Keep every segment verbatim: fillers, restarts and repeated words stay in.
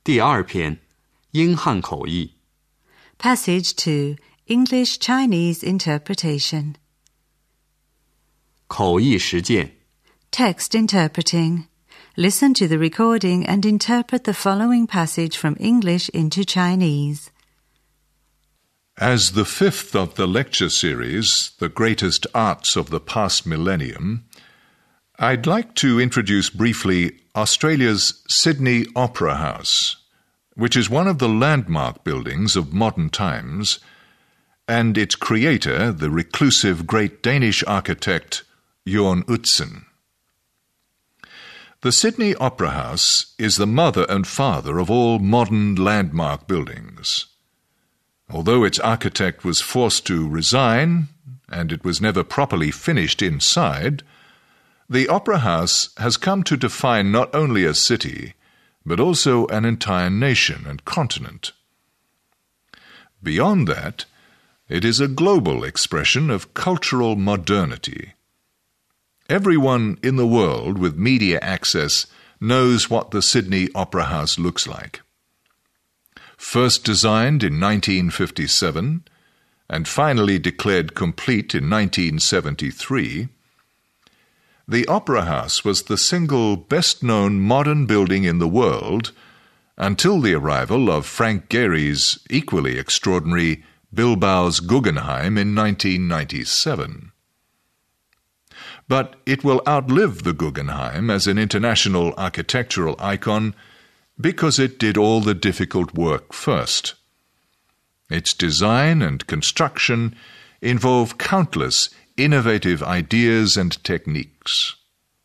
第二篇，英汉口译。 Passage two, English-Chinese interpretation. 口译实践。 Text interpreting. Listen to the recording and interpret the following passage from English into Chinese. As the fifth of the lecture series, The Greatest Arts of the Past Millennium, I'd like to introduce briefly Australia's Sydney Opera House, which is one of the landmark buildings of modern times, and its creator, the reclusive great Danish architect Jørn Utzon. The Sydney Opera House is the mother and father of all modern landmark buildings. Although its architect was forced to resign, and it was never properly finished inside, the Opera House has come to define not only a city, but also an entire nation and continent. Beyond that, it is a global expression of cultural modernity. Everyone in the world with media access knows what the Sydney Opera House looks like. First designed in nineteen fifty-seven and finally declared complete in nineteen seventy-three, the Opera House was the single best-known modern building in the world until the arrival of Frank Gehry's equally extraordinary Bilbao's Guggenheim in nineteen ninety-seven. But it will outlive the Guggenheim as an international architectural icon because it did all the difficult work first. Its design and construction involve countless innovative ideas and techniques.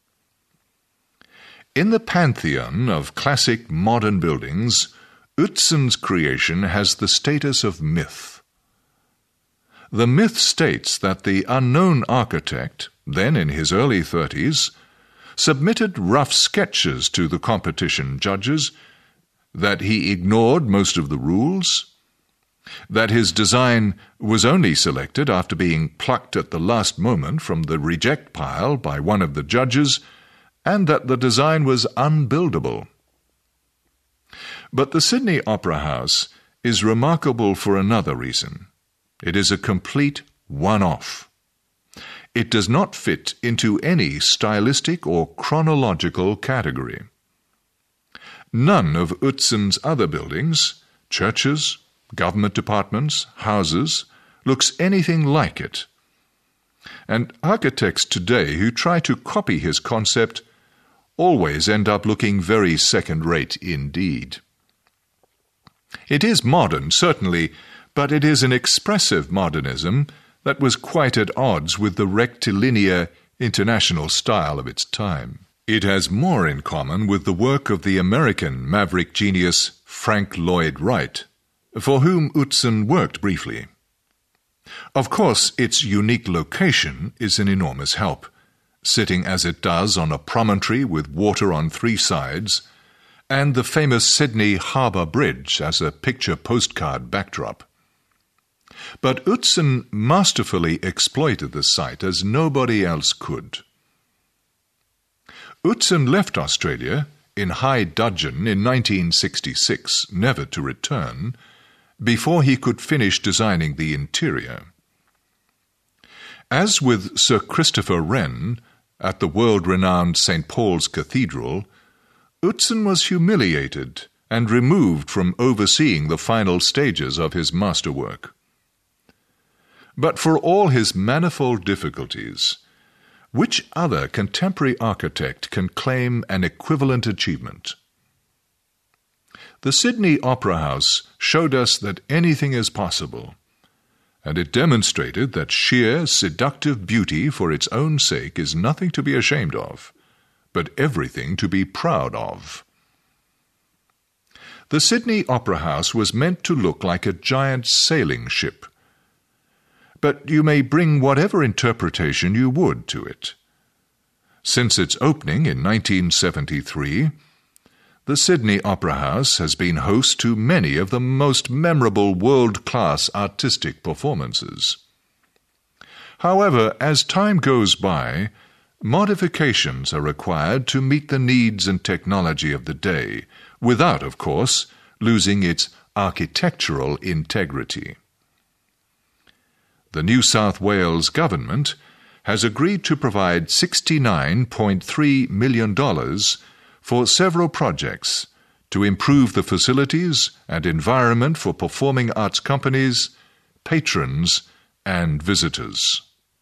In the pantheon of classic modern buildings, Utzon's creation has the status of myth. The myth states that the unknown architect, then in his early thirties, submitted rough sketches to the competition judges, that he ignored most of the rules, that his design was only selected after being plucked at the last moment from the reject pile by one of the judges, and that the design was unbuildable. But the Sydney Opera House is remarkable for another reason. It is a complete one-off. It does not fit into any stylistic or chronological category. None of Utzon's other buildings, churches, government departments, houses, looks anything like it. And architects today who try to copy his concept always end up looking very second-rate indeed. It is modern, certainly, but it is an expressive modernism that was quite at odds with the rectilinear international style of its time. It has more in common with the work of the American maverick genius Frank Lloyd Wright, for whom Utzon worked briefly. Of course, its unique location is an enormous help, sitting as it does on a promontory with water on three sides, and the famous Sydney Harbour Bridge as a picture postcard backdrop. But Utzon masterfully exploited the site as nobody else could. Utzon left Australia in high dudgeon in nineteen sixty-six, never to return, before he could finish designing the interior. As with Sir Christopher Wren at the world-renowned Saint Paul's Cathedral, Utzon was humiliated and removed from overseeing the final stages of his masterwork. But for all his manifold difficulties, which other contemporary architect can claim an equivalent achievement? The Sydney Opera House showed us that anything is possible, and it demonstrated that sheer, seductive beauty for its own sake is nothing to be ashamed of, but everything to be proud of. The Sydney Opera House was meant to look like a giant sailing ship, but you may bring whatever interpretation you would to it. Since its opening in nineteen seventy-three, the Sydney Opera House has been host to many of the most memorable world-class artistic performances. However, as time goes by, Modifications are required to meet the needs and technology of the day, without, of course, losing its architectural integrity. The New South Wales government has agreed to provide sixty-nine point three million dollars for several projects to improve the facilities and environment for performing arts companies, patrons, and visitors.